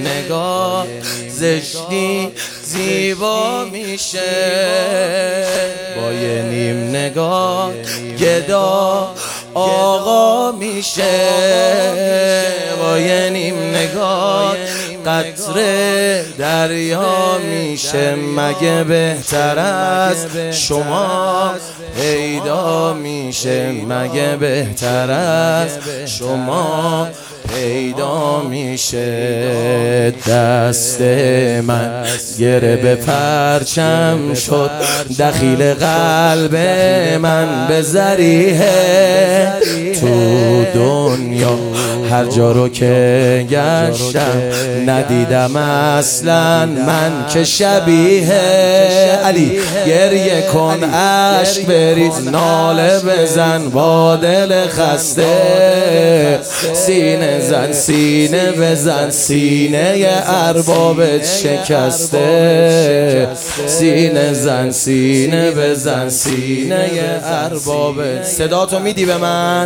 نگاه زشتی زیبا میشه، با یه نیم نگاه گدا آقا میشه، با یه نیم نگاه قطره دریا میشه. مگه بهتر از شما پیدا میشه، مگه بهتر از شما پیدا میشه. دست من گره به پرچم شد، دخیل قلب من به ذریحه. تو دنیا هر جا رو که گشتم ندیدم اصلا من که شبیه علی. گریه کن اشک بریز، ناله بزن با دل خسته، سینه زن سینه بزن، سینه اربابت شکسته، سینه زن سینه بزن، سینه اربابت. صدا تو میدی به من؟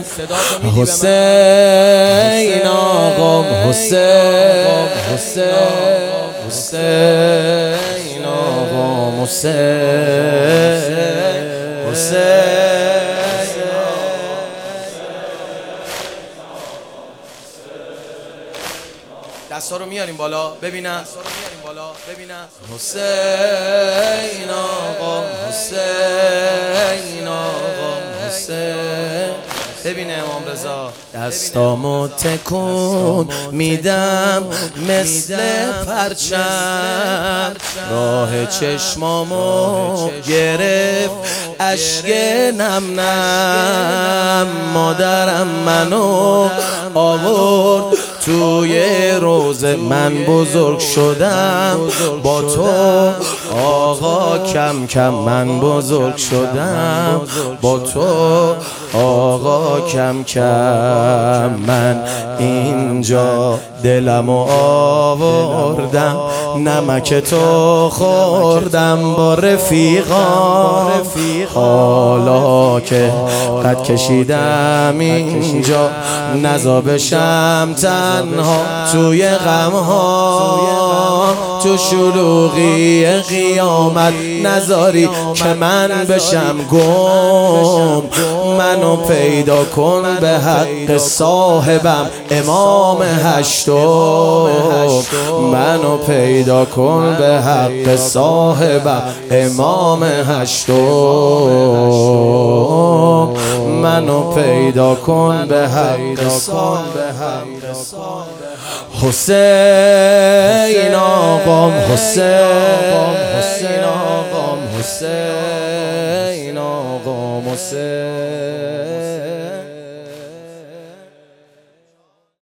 حسین آقام، حسین حسین آقام، حسین. دستا رو میاریم بالا ببینم، حسین آقا، حسین آقا، حسین. ببینه امام رضا دستامو تکون میدم مثل پرچم، راه چشمامو گرفت اشک نم نم. مادرم منو آورد توی روزه، من بزرگ شدم با تو آقا، کم کم من بزرگ شدم با تو آقا، کم کم. من اینجا دلمو آوردم، نمک تو خوردم با رفیقان، حالا که قد کشیدم اینجا نزا بشم تنها توی غمها. تو شلوغی قیامت نذاری که من بشم گم، منو پیدا کن به حق صاحبم امام هشتم، منو پیدا کن به حق صاحبم امام هشتم، منو پیدا کن به حق صاحبم. حسین آقام، حسین آقام، حسین آقام، حسین.